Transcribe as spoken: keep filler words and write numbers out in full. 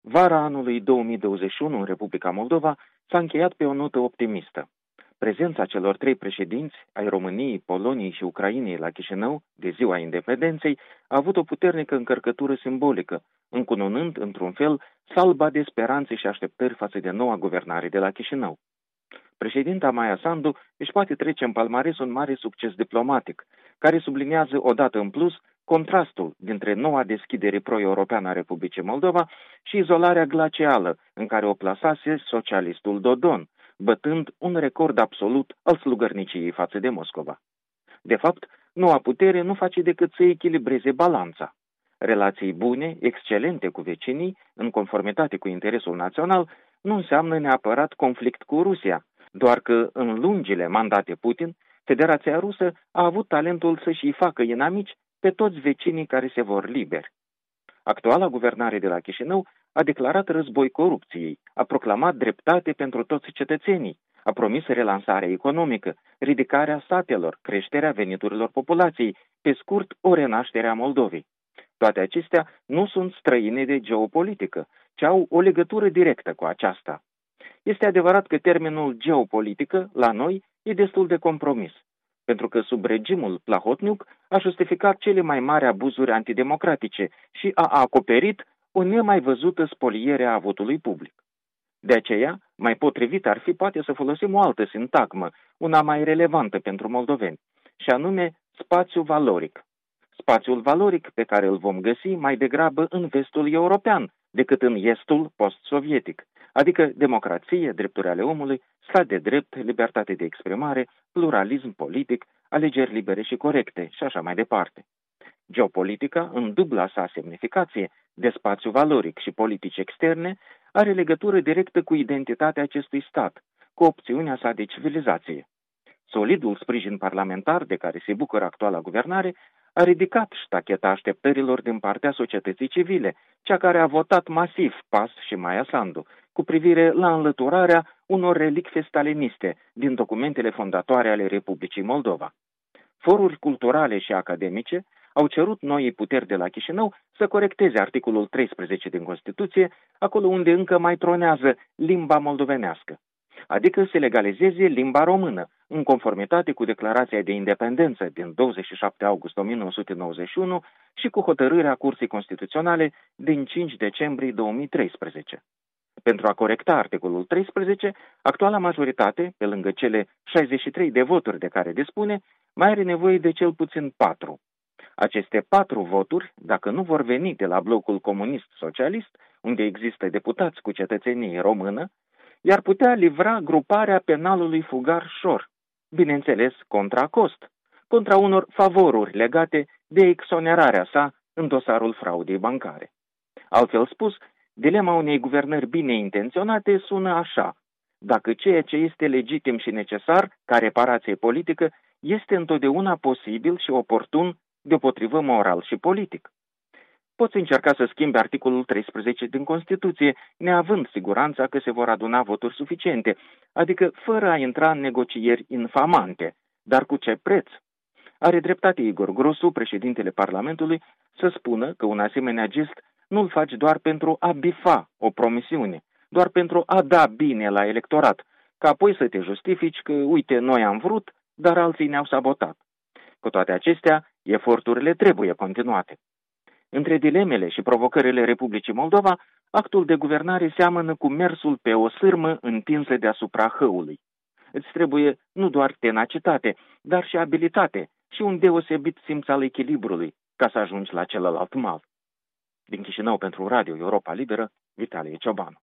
Vara anului două mii douăzeci și unu în Republica Moldova s-a încheiat pe o notă optimistă. Prezența celor trei președinți ai României, Poloniei și Ucrainei la Chișinău, de ziua independenței, a avut o puternică încărcătură simbolică, încununând, într-un fel, salba de speranțe și așteptări față de noua guvernare de la Chișinău. Președinta Maia Sandu își poate trece în palmares un mare succes diplomatic, care subliniază odată în plus contrastul dintre noua deschidere pro-europeană a Republicii Moldova și izolarea glacială în care o plasase socialistul Dodon, bătând un record absolut al slugărniciei față de Moscova. De fapt, noua putere nu face decât să echilibreze balanța. Relații bune, excelente cu vecinii, în conformitate cu interesul național, nu înseamnă neapărat conflict cu Rusia, doar că în lungile mandate Putin, Federația Rusă a avut talentul să-și facă inamici pe toți vecinii care se vor liberi. Actuala guvernare de la Chișinău a declarat război corupției, a proclamat dreptate pentru toți cetățenii, a promis relansarea economică, ridicarea satelor, creșterea veniturilor populației, pe scurt, o renaștere a Moldovei. Toate acestea nu sunt străine de geopolitică, ci au o legătură directă cu aceasta. Este adevărat că termenul geopolitică, la noi, e destul de compromis, pentru că sub regimul Plahotniuc a justificat cele mai mari abuzuri antidemocratice și a acoperit o nemai văzută spoliere a votului public. De aceea, mai potrivit ar fi poate să folosim o altă sintagmă, una mai relevantă pentru moldoveni, și anume spațiu valoric. Spațiul valoric pe care îl vom găsi mai degrabă în vestul european decât în estul post-sovietic, adică democrație, drepturi ale omului, stat de drept, libertate de exprimare, pluralism politic, alegeri libere și corecte și așa mai departe. Geopolitica, în dubla sa semnificație de spațiu valoric și politici externe, are legătură directă cu identitatea acestui stat, cu opțiunea sa de civilizație. Solidul sprijin parlamentar de care se bucură actuala guvernare a ridicat ștacheta așteptărilor din partea societății civile, cea care a votat masiv P A S și Maia Sandu, cu privire la înlăturarea unor relicte staliniste din documentele fondatoare ale Republicii Moldova. Foruri culturale și academice au cerut noii puteri de la Chișinău să corecteze articolul treisprezece din Constituție, acolo unde încă mai tronează limba moldovenească, adică să legalizeze limba română, în conformitate cu Declarația de Independență din douăzeci și șapte august o mie nouă sute nouăzeci și unu și cu hotărârea Curții Constituționale din cinci decembrie două mii treisprezece. Pentru a corecta articolul treisprezece, actuala majoritate, pe lângă cele șaizeci și trei de voturi de care dispune, mai are nevoie de cel puțin patru. Aceste patru voturi, dacă nu vor veni de la blocul comunist-socialist, unde există deputați cu cetățenie română, i-ar putea livra gruparea penalului Fugar-Șor, bineînțeles contra cost, contra unor favoruri legate de exonerarea sa în dosarul fraudei bancare. Altfel spus, dilema unei guvernări bine intenționate sună așa: dacă ceea ce este legitim și necesar ca reparație politică este întotdeauna posibil și oportun deopotrivă moral și politic. Poți încerca să schimbi articolul treisprezece din Constituție, neavând siguranța că se vor aduna voturi suficiente, adică fără a intra în negocieri infamante. Dar cu ce preț? Are dreptate Igor Grosu, președintele Parlamentului, să spună că un asemenea gest nu-l faci doar pentru a bifa o promisiune, doar pentru a da bine la electorat, ca apoi să te justifici că, uite, noi am vrut, dar alții ne-au sabotat. Cu toate acestea, eforturile trebuie continuate. Între dilemele și provocările Republicii Moldova, actul de guvernare seamănă cu mersul pe o sârmă întinsă deasupra hăului. Îți trebuie nu doar tenacitate, dar și abilitate și un deosebit simț al echilibrului ca să ajungi la celălalt mal. Din Chișinău pentru Radio Europa Liberă, Vitalie Ciobanu.